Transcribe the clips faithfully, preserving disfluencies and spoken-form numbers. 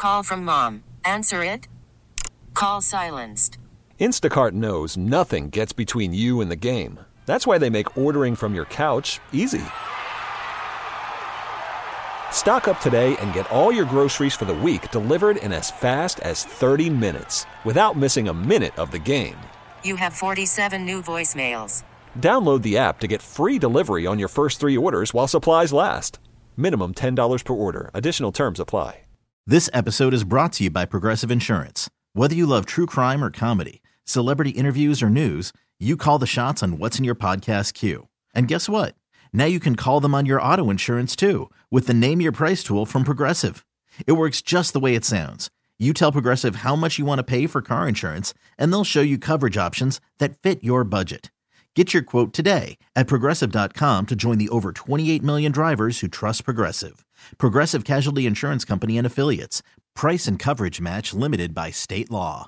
Call from mom. Answer it. Call silenced. Instacart knows nothing gets between you and the game. That's why they make ordering from your couch easy. Stock up today and get all your groceries for the week delivered in as fast as thirty minutes without missing a minute of the game. You have forty-seven new voicemails. Download the app to get free delivery on your first three orders while supplies last. Minimum ten dollars per order. Additional terms apply. This episode is brought to you by Progressive Insurance. Whether you love true crime or comedy, celebrity interviews or news, you call the shots on what's in your podcast queue. And guess what? Now you can call them on your auto insurance too with the Name Your Price tool from Progressive. It works just the way it sounds. You tell Progressive how much you want to pay for car insurance, and they'll show you coverage options that fit your budget. Get your quote today at Progressive dot com to join the over twenty-eight million drivers who trust Progressive. Progressive Casualty Insurance Company and Affiliates. Price and coverage match limited by state law.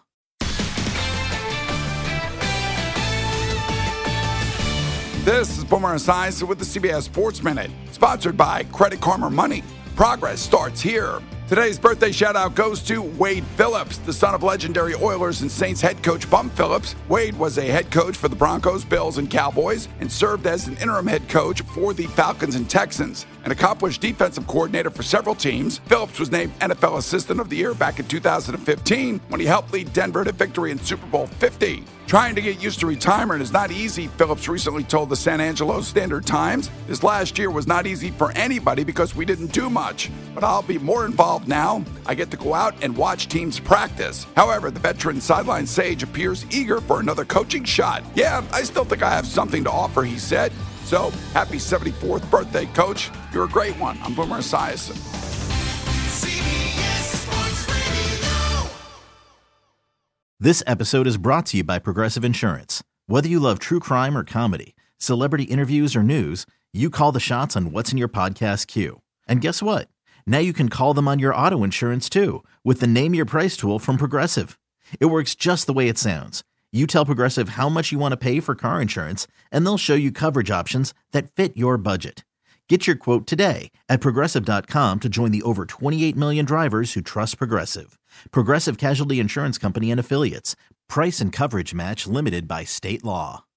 This is Boomer Esiason with the C B S Sports Minute, sponsored by Credit Karma Money. Progress starts here. Today's birthday shout-out goes to Wade Phillips, the son of legendary Oilers and Saints head coach Bum Phillips. Wade was a head coach for the Broncos, Bills, and Cowboys, and served as an interim head coach for the Falcons and Texans. An accomplished defensive coordinator for several teams, Phillips was named N F L Assistant of the Year back in two thousand fifteen when he helped lead Denver to victory in Super Bowl fifty. Trying to get used to retirement is not easy, Phillips recently told the San Angelo Standard Times. This last year was not easy for anybody because we didn't do much. But I'll be more involved now. I get to go out and watch teams practice. However, the veteran sideline sage appears eager for another coaching shot. Yeah, I still think I have something to offer, he said. So, happy seventy-fourth birthday, Coach. You're a great one. I'm Boomer Esiason. This episode is brought to you by Progressive Insurance. Whether you love true crime or comedy, celebrity interviews or news, you call the shots on what's in your podcast queue. And guess what? Now you can call them on your auto insurance too with the Name Your Price tool from Progressive. It works just the way it sounds. You tell Progressive how much you want to pay for car insurance, and they'll show you coverage options that fit your budget. Get your quote today at Progressive dot com to join the over twenty-eight million drivers who trust Progressive. Progressive Casualty Insurance Company and Affiliates. Price and coverage match limited by state law.